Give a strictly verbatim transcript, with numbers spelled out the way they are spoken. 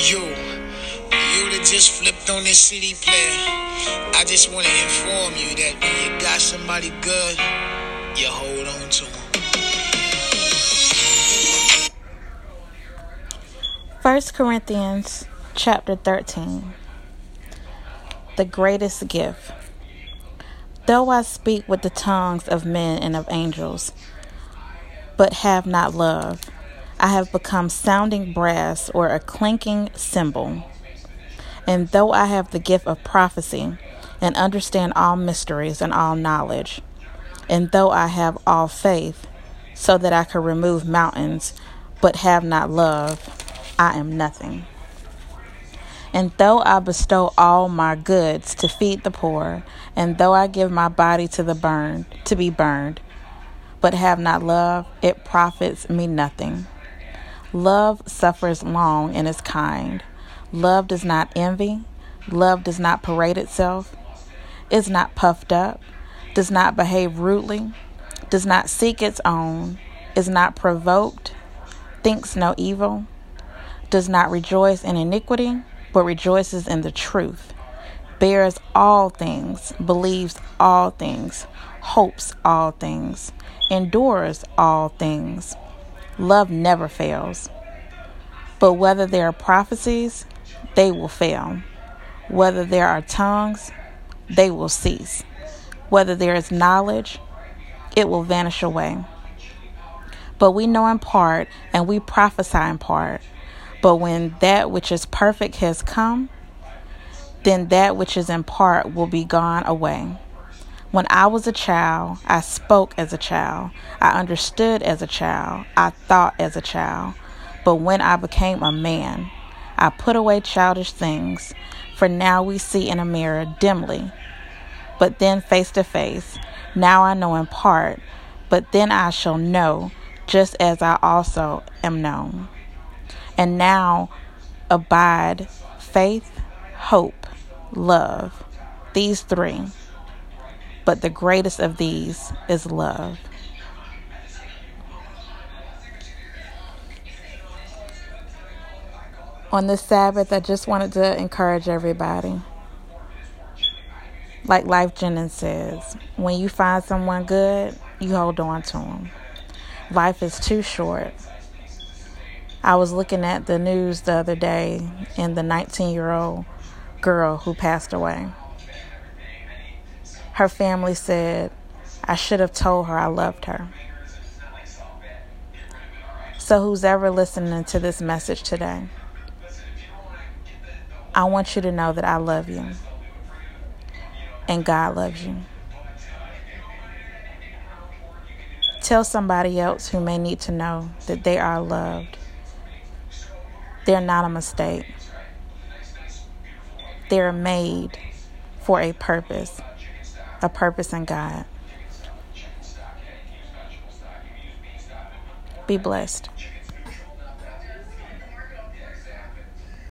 You, you that just flipped on this C D player, I just want to inform you that when you got somebody good, you hold on to them. First Corinthians chapter thirteen. The greatest gift. Though I speak with the tongues of men and of angels, but have not love, I have become sounding brass or a clinking cymbal. And though I have the gift of prophecy and understand all mysteries and all knowledge, and though I have all faith so that I can remove mountains, but have not love, I am nothing. And though I bestow all my goods to feed the poor, and though I give my body to the burned, to be burned, but have not love, it profits me nothing. Love suffers long and is kind. Love does not envy. Love does not parade itself, is not puffed up, does not behave rudely, does not seek its own, is not provoked, thinks no evil, does not rejoice in iniquity, but rejoices in the truth, bears all things, believes all things, hopes all things, endures all things. Love never fails. But whether there are prophecies, they will fail. Whether there are tongues, they will cease. Whether there is knowledge, it will vanish away. But we know in part, and we prophesy in part. But when that which is perfect has come, then that which is in part will be gone away. When I was a child, I spoke as a child. I understood as a child. I thought as a child. But when I became a man, I put away childish things. For now we see in a mirror dimly, but then face to face. Now I know in part, but then I shall know, just as I also am known. And now abide faith, hope, love, these three. But the greatest of these is love. On this Sabbath, I just wanted to encourage everybody. Like Life Jennings says, when you find someone good, you hold on to them. Life is too short. I was looking at the news the other day and the nineteen-year-old girl who passed away. Her family said, I should have told her I loved her. So who's ever listening to this message today, I want you to know that I love you and God loves you. Tell somebody else who may need to know that they are loved. They're not a mistake. They're made for a purpose, a purpose in God. Be blessed.